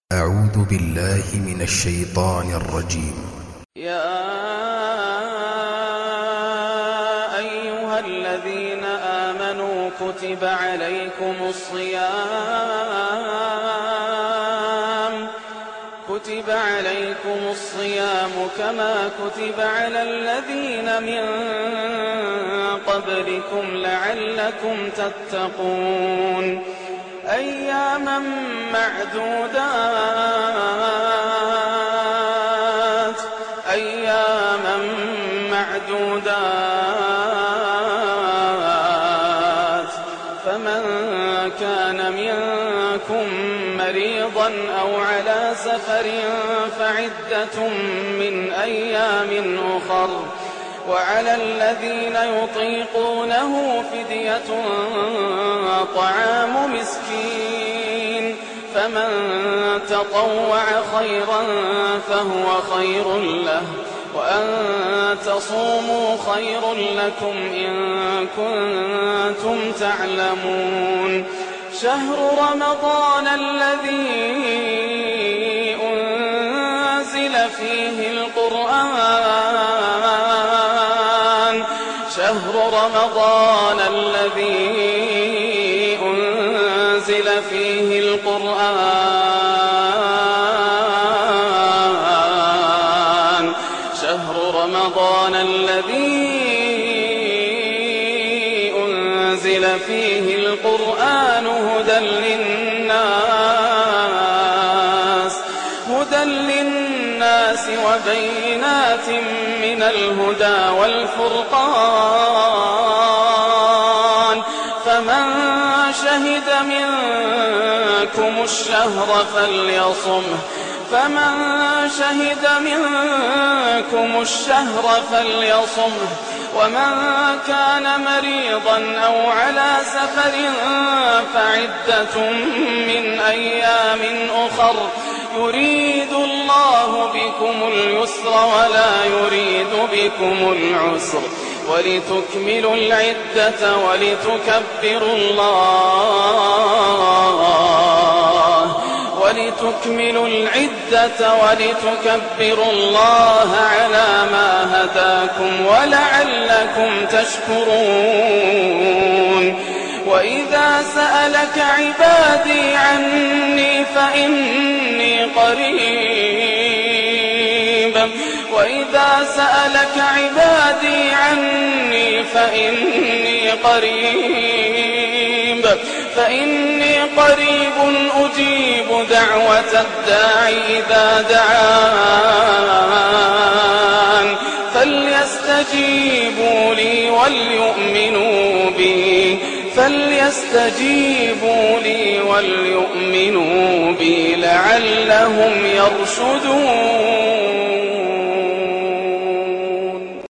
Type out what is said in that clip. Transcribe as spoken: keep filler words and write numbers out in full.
أعوذ بالله من الشيطان الرجيم. يا أيها الذين آمنوا كتب عليكم الصيام كتب عليكم الصيام كما كتب على الذين من قبلكم لعلكم تتقون أياما معدودات أياما معدودات فمن كان منكم مريضا أو على سفر فعدة من أيام أخر وعلى الذين يطيقونه فدية طعام مسكين فمن تطوع خيرا فهو خير له وأن تصوموا خير لكم إن كنتم تعلمون شهر رمضان الذي أنزل فيه القرآن شهر رمضان الذي أنزل فيه القرآن شهر رمضان الذي أنزل فيه القرآن هدى للناس هدى للناس وبينات من الهدى والفرقان فمن شهد منكم الشهر فليصمه فمن شهد منكم الشهر فليصمه ومن كان مريضا أو على سفر فعدة من أيام أخر يريد الله بكم اليسر ولا يريد بكم العسر ولتكملوا العدة ولتكبروا الله ولتكملوا العدة ولتكبروا الله على ما هداكم ولعلكم تشكرون وإذا سألك عبادي عني فإني قريب وإذا سألك عبادي عني فإني قريب فإني قريب أجيب دعوة الداعي إذا دعان فليستجيبوا لي وليؤمنوا بي فليستجيبوا لي وليؤمنوا بي لعلهم يرشدون.